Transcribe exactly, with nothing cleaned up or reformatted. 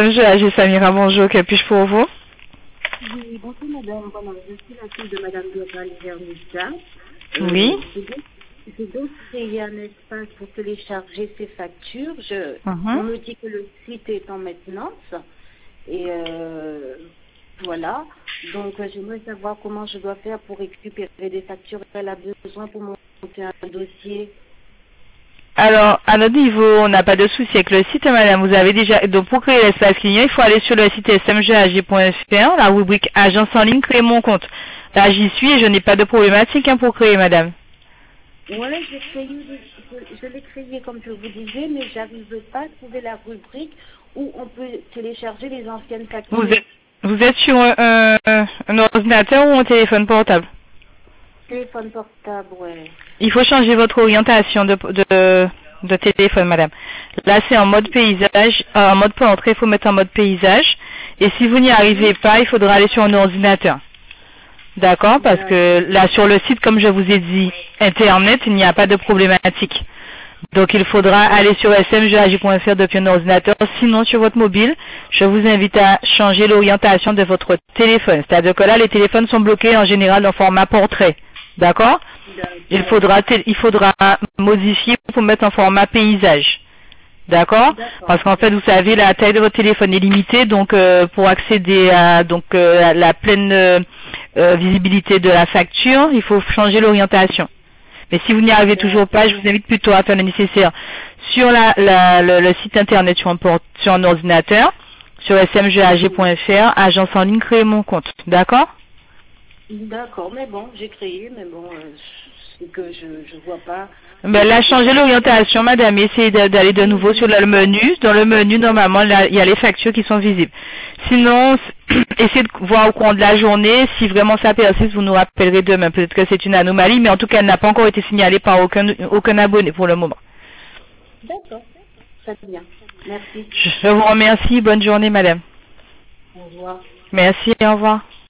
M G A G Samira, bonjour, que puis-je pour vous? Oui, bonjour madame, voilà, je suis la fille de madame Doral Vernissa. Oui. Je dois créer un espace pour télécharger ces factures. Je, Mhm. On me dit que le site est en maintenance. Et euh, voilà. Donc euh, j'aimerais savoir comment je dois faire pour récupérer des factures. Elle a besoin pour monter un dossier. Alors, à notre niveau, on n'a pas de souci avec le site, madame. Vous avez déjà, donc pour créer l'espace client, il faut aller sur le site s m g a g point f r, la rubrique agence en ligne, créer mon compte. Là, j'y suis et je n'ai pas de problématique hein, pour créer, madame. Voilà, j'ai créé, je, je l'ai créé comme je vous disais, mais j'arrive pas à trouver la rubrique où on peut télécharger les anciennes factures. Vous êtes, vous êtes sur un, un, un ordinateur ou un téléphone portable? Téléphone portable, ouais. Il faut changer votre orientation de, de, de téléphone, madame. Là, c'est en mode paysage, euh, en mode portrait, il faut mettre en mode paysage. Et si vous n'y arrivez pas, il faudra aller sur un ordinateur. D'accord? Parce que là, sur le site, comme je vous ai dit, Internet, il n'y a pas de problématique. Donc, il faudra aller sur s m g a g point f r depuis un ordinateur. Sinon, sur votre mobile, je vous invite à changer l'orientation de votre téléphone. C'est-à-dire que là, les téléphones sont bloqués en général en format portrait. D'accord? Il faudra, il faudra modifier pour mettre en format paysage. D'accord? Parce qu'en fait, vous savez, la taille de votre téléphone est limitée, donc euh, pour accéder à donc euh, à la pleine euh, euh, visibilité de la facture, il faut changer l'orientation. Mais si vous n'y arrivez toujours pas, je vous invite plutôt à faire le nécessaire sur la, la, le, le site internet sur un, port, sur un ordinateur, sur s m g a g point f r, agence en ligne, créer mon compte. D'accord? D'accord, mais bon, j'ai créé, mais bon, euh, c'est que je je vois pas. Ben là, changez l'orientation, madame. Essayez d'aller de nouveau sur le menu. Dans le menu, normalement, là, il y a les factures qui sont visibles. Sinon, essayez de voir au cours de la journée. Si vraiment ça persiste, vous nous rappellerez demain. Peut-être que c'est une anomalie, mais en tout cas, elle n'a pas encore été signalée par aucun, aucun abonné pour le moment. D'accord, très bien. Merci. Je vous remercie. Bonne journée, madame. Au revoir. Merci, au revoir.